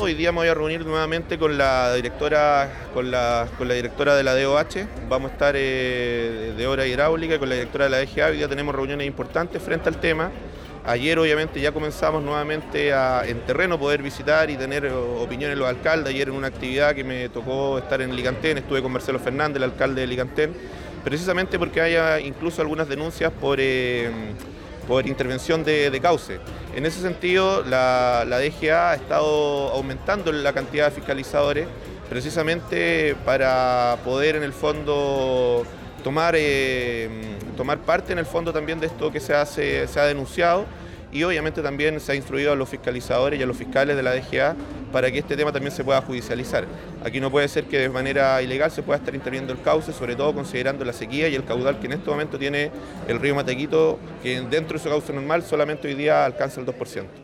Hoy día me voy a reunir nuevamente con la directora, con la directora de la DOH. Vamos a estar de obra hidráulica y con la directora de la DGA. Hoy día tenemos reuniones importantes frente al tema. Ayer obviamente ya comenzamos nuevamente en terreno poder visitar y tener opiniones de los alcaldes. Ayer en una actividad que me tocó estar en Licantén, estuve con Marcelo Fernández, el alcalde de Licantén, precisamente porque hay incluso algunas denuncias por intervención de cauce. En ese sentido, la DGA ha estado aumentando la cantidad de fiscalizadores precisamente para poder en el fondo tomar parte en el fondo también de esto que se ha denunciado, y obviamente también se ha instruido a los fiscalizadores y a los fiscales de la DGA para que este tema también se pueda judicializar. Aquí no puede ser que de manera ilegal se pueda estar interviniendo el cauce, sobre todo considerando la sequía y el caudal que en este momento tiene el río Matequito, que dentro de su cauce normal solamente hoy día alcanza el 2%.